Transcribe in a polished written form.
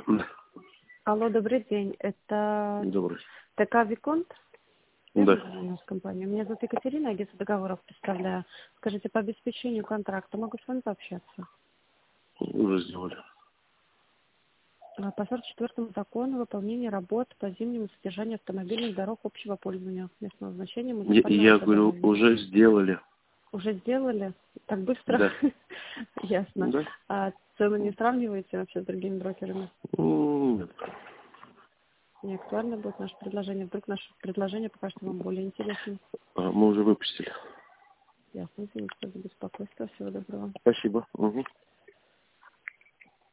Да. Алло, добрый день. Это Добрый. ТК Виконт? Да. У нас компания. Меня зовут Екатерина, агентство договоров представляю. Скажите, по обеспечению контракта могу с вами пообщаться? Уже сделали. По 44 закону выполнение работ по зимнему содержанию автомобильных дорог общего пользования местного значения муниципального Я говорю, водообразования. уже сделали. Уже сделали? Так быстро? Да. Ясно. Да? А цены не сравниваете вообще с другими брокерами? Нет. Не актуально будет наше предложение? Вдруг наше предложение покажется вам более интересным? Мы уже выпустили. Ясно, извините за беспокойство. Всего доброго. Спасибо. Угу.